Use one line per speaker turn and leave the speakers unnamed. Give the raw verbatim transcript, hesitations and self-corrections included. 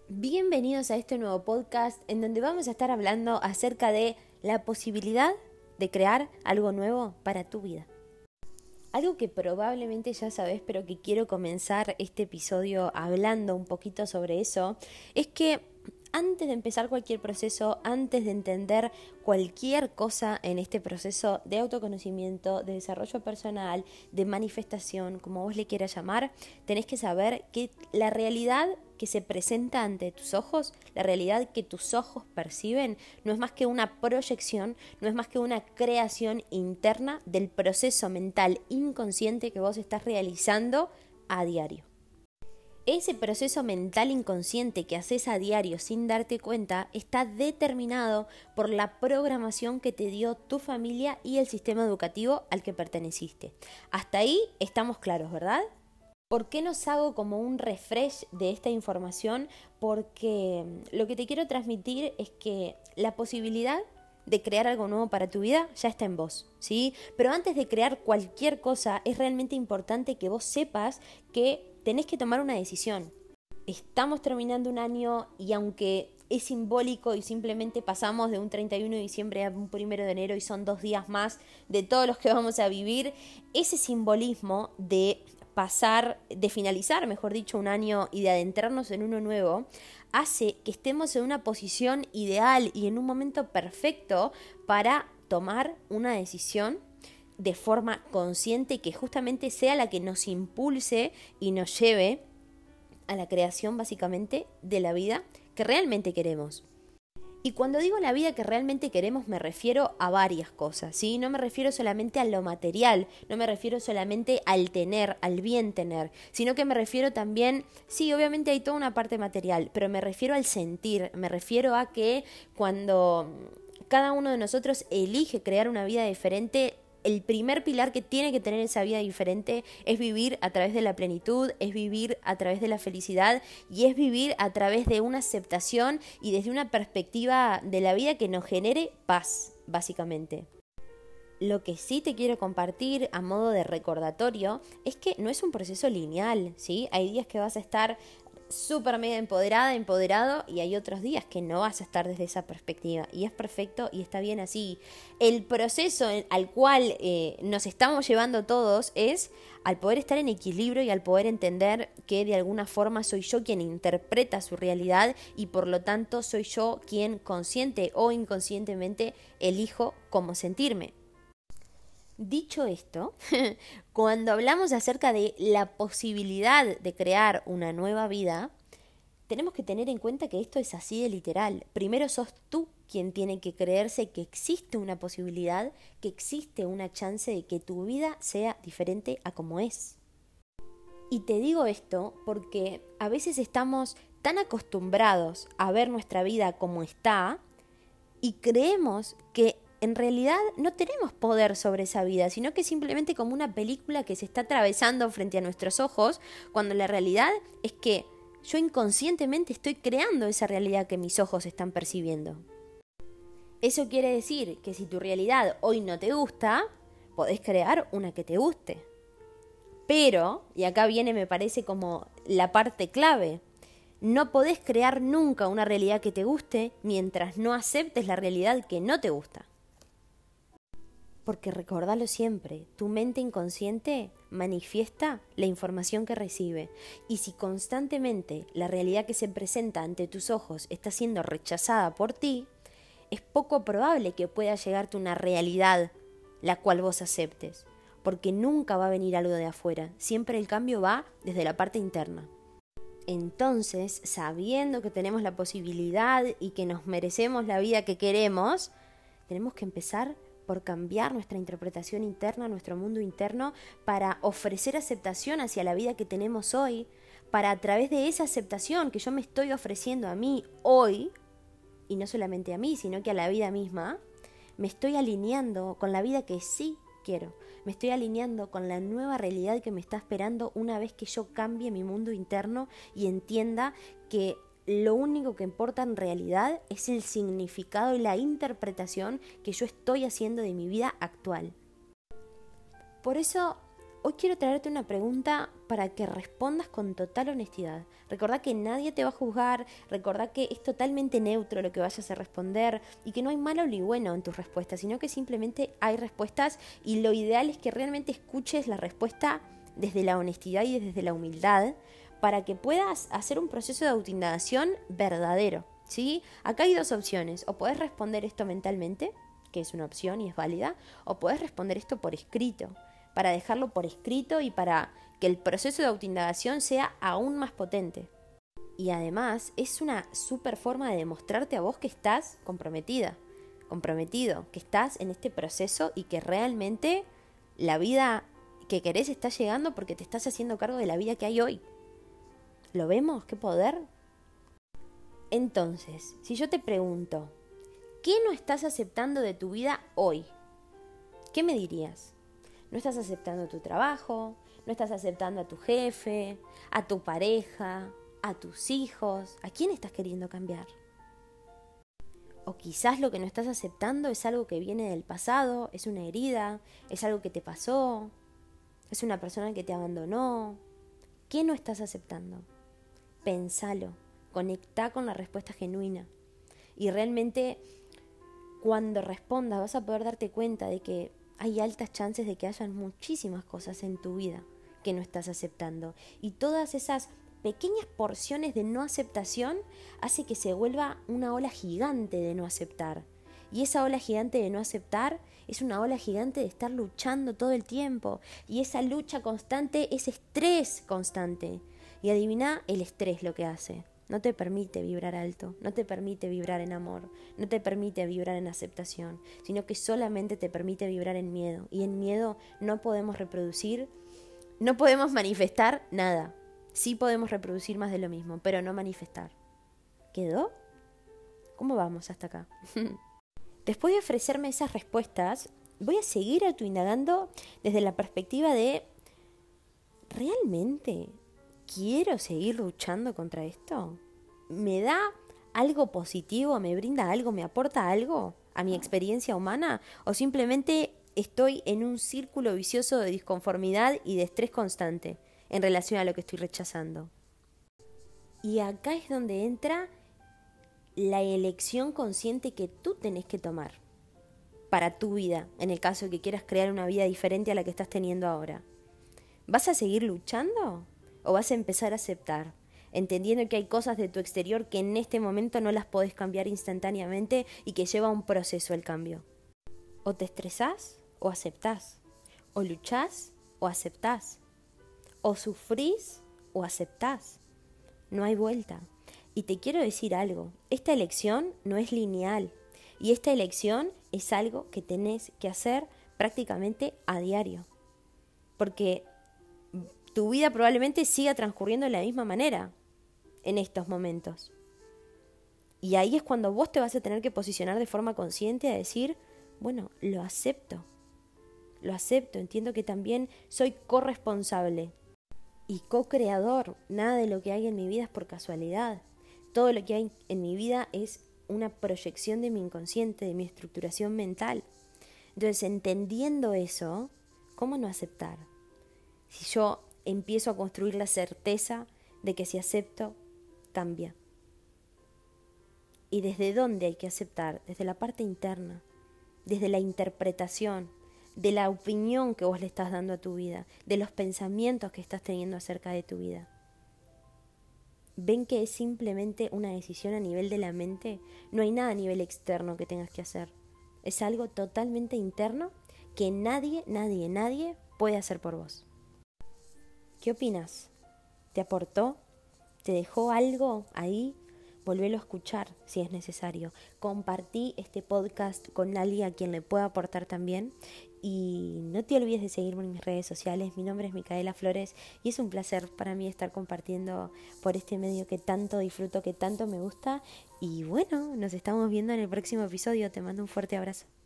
Bienvenidos a este nuevo podcast en donde vamos a estar hablando acerca de la posibilidad de crear algo nuevo para tu vida. Algo que probablemente ya sabes, pero que quiero comenzar este episodio hablando un poquito sobre eso, es que antes de empezar cualquier proceso, antes de entender cualquier cosa en este proceso de autoconocimiento, de desarrollo personal, de manifestación, como vos le quieras llamar, tenés que saber que la realidad que se presenta ante tus ojos, la realidad que tus ojos perciben, no es más que una proyección, no es más que una creación interna del proceso mental inconsciente que vos estás realizando a diario. Ese proceso mental inconsciente que haces a diario sin darte cuenta está determinado por la programación que te dio tu familia y el sistema educativo al que perteneciste. Hasta ahí estamos claros, ¿verdad? ¿Por qué nos hago como un refresh de esta información? Porque lo que te quiero transmitir es que la posibilidad de crear algo nuevo para tu vida ya está en vos, ¿sí? Pero antes de crear cualquier cosa es realmente importante que vos sepas que tenés que tomar una decisión. Estamos terminando un año y aunque es simbólico y simplemente pasamos de un treinta y uno de diciembre a un primero de enero y son dos días más de todos los que vamos a vivir, ese simbolismo de pasar, de finalizar, mejor dicho, un año y de adentrarnos en uno nuevo, hace que estemos en una posición ideal y en un momento perfecto para tomar una decisión de forma consciente que justamente sea la que nos impulse y nos lleve a la creación básicamente de la vida que realmente queremos. Y cuando digo la vida que realmente queremos me refiero a varias cosas, ¿sí? No me refiero solamente a lo material, no me refiero solamente al tener, al bien tener, sino que me refiero también, sí, obviamente hay toda una parte material, pero me refiero al sentir, me refiero a que cuando cada uno de nosotros elige crear una vida diferente, el primer pilar que tiene que tener esa vida diferente es vivir a través de la plenitud, es vivir a través de la felicidad y es vivir a través de una aceptación y desde una perspectiva de la vida que nos genere paz, básicamente. Lo que sí te quiero compartir a modo de recordatorio es que no es un proceso lineal, ¿sí? Hay días que vas a estar súper mega empoderada, empoderado y hay otros días que no vas a estar desde esa perspectiva y es perfecto y está bien así. El proceso al cual eh, nos estamos llevando todos es al poder estar en equilibrio y al poder entender que de alguna forma soy yo quien interpreta su realidad y por lo tanto soy yo quien consciente o inconscientemente elijo cómo sentirme. Dicho esto, cuando hablamos acerca de la posibilidad de crear una nueva vida, tenemos que tener en cuenta que esto es así de literal. Primero sos tú quien tiene que creerse que existe una posibilidad, que existe una chance de que tu vida sea diferente a como es. Y te digo esto porque a veces estamos tan acostumbrados a ver nuestra vida como está y creemos que en realidad no tenemos poder sobre esa vida, sino que simplemente como una película que se está atravesando frente a nuestros ojos, cuando la realidad es que yo inconscientemente estoy creando esa realidad que mis ojos están percibiendo. Eso quiere decir que si tu realidad hoy no te gusta, podés crear una que te guste. Pero, y acá viene me parece como la parte clave, no podés crear nunca una realidad que te guste mientras no aceptes la realidad que no te gusta. Porque recordalo siempre, tu mente inconsciente manifiesta la información que recibe. Y si constantemente la realidad que se presenta ante tus ojos está siendo rechazada por ti, es poco probable que pueda llegarte una realidad la cual vos aceptes. Porque nunca va a venir algo de afuera, siempre el cambio va desde la parte interna. Entonces, sabiendo que tenemos la posibilidad y que nos merecemos la vida que queremos, tenemos que empezar por cambiar nuestra interpretación interna, nuestro mundo interno, para ofrecer aceptación hacia la vida que tenemos hoy, para a través de esa aceptación que yo me estoy ofreciendo a mí hoy, y no solamente a mí, sino que a la vida misma, me estoy alineando con la vida que sí quiero, me estoy alineando con la nueva realidad que me está esperando una vez que yo cambie mi mundo interno y entienda que lo único que importa en realidad es el significado y la interpretación que yo estoy haciendo de mi vida actual. Por eso hoy quiero traerte una pregunta para que respondas con total honestidad. Recordá que nadie te va a juzgar, recordá que es totalmente neutro lo que vayas a responder y que no hay malo ni bueno en tus respuestas, sino que simplemente hay respuestas y lo ideal es que realmente escuches la respuesta desde la honestidad y desde la humildad para que puedas hacer un proceso de autoindagación verdadero, ¿sí? Acá hay dos opciones, o podés responder esto mentalmente, que es una opción y es válida, o podés responder esto por escrito, para dejarlo por escrito y para que el proceso de autoindagación sea aún más potente. Y además es una súper forma de demostrarte a vos que estás comprometida, comprometido, que estás en este proceso y que realmente la vida que querés está llegando porque te estás haciendo cargo de la vida que hay hoy. ¿Lo vemos? ¿Qué poder? Entonces, si yo te pregunto, ¿qué no estás aceptando de tu vida hoy? ¿Qué me dirías? No estás aceptando tu trabajo, no estás aceptando a tu jefe, a tu pareja, a tus hijos. ¿A quién estás queriendo cambiar? O quizás lo que no estás aceptando es algo que viene del pasado, es una herida, es algo que te pasó, es una persona que te abandonó. ¿Qué no estás aceptando? Pensalo, conectá con la respuesta genuina. Y realmente cuando respondas vas a poder darte cuenta de que hay altas chances de que hayan muchísimas cosas en tu vida que no estás aceptando. Y todas esas pequeñas porciones de no aceptación hace que se vuelva una ola gigante de no aceptar. Y esa ola gigante de no aceptar es una ola gigante de estar luchando todo el tiempo. Y esa lucha constante es estrés constante. Y adivina el estrés lo que hace. No te permite vibrar alto, no te permite vibrar en amor, no te permite vibrar en aceptación, sino que solamente te permite vibrar en miedo. Y en miedo no podemos reproducir, no podemos manifestar nada. Sí podemos reproducir más de lo mismo, pero no manifestar. ¿Quedó? ¿Cómo vamos hasta acá? Después de ofrecerme esas respuestas, voy a seguir autoindagando desde la perspectiva de ¿realmente quiero seguir luchando contra esto? ¿Me da algo positivo? ¿Me brinda algo? ¿Me aporta algo a mi experiencia humana? ¿O simplemente estoy en un círculo vicioso de disconformidad y de estrés constante en relación a lo que estoy rechazando? Y acá es donde entra la elección consciente que tú tenés que tomar para tu vida, en el caso de que quieras crear una vida diferente a la que estás teniendo ahora. ¿Vas a seguir luchando? ¿O vas a empezar a aceptar, entendiendo que hay cosas de tu exterior que en este momento no las podés cambiar instantáneamente y que lleva un proceso el cambio? O te estresás o aceptás, o luchás o aceptás, o sufrís o aceptás. No hay vuelta. Y te quiero decir algo, esta elección no es lineal y esta elección es algo que tenés que hacer prácticamente a diario. Porque tu vida probablemente siga transcurriendo de la misma manera en estos momentos. Y ahí es cuando vos te vas a tener que posicionar de forma consciente a decir, bueno, lo acepto, lo acepto, entiendo que también soy corresponsable y co-creador. Nada de lo que hay en mi vida es por casualidad. Todo lo que hay en mi vida es una proyección de mi inconsciente, de mi estructuración mental. Entonces, entendiendo eso, ¿cómo no aceptar? Si yo empiezo a construir la certeza de que si acepto, cambia. ¿Y desde dónde hay que aceptar? Desde la parte interna, desde la interpretación, de la opinión que vos le estás dando a tu vida, de los pensamientos que estás teniendo acerca de tu vida. ¿Ven que es simplemente una decisión a nivel de la mente? No hay nada a nivel externo que tengas que hacer. Es algo totalmente interno que nadie, nadie, nadie puede hacer por vos. ¿Qué opinas? ¿Te aportó? ¿Te dejó algo ahí? Volvélo a escuchar si es necesario. Compartí este podcast con alguien a quien le pueda aportar también. Y no te olvides de seguirme en mis redes sociales. Mi nombre es Micaela Flores y es un placer para mí estar compartiendo por este medio que tanto disfruto, que tanto me gusta. Y bueno, nos estamos viendo en el próximo episodio. Te mando un fuerte abrazo.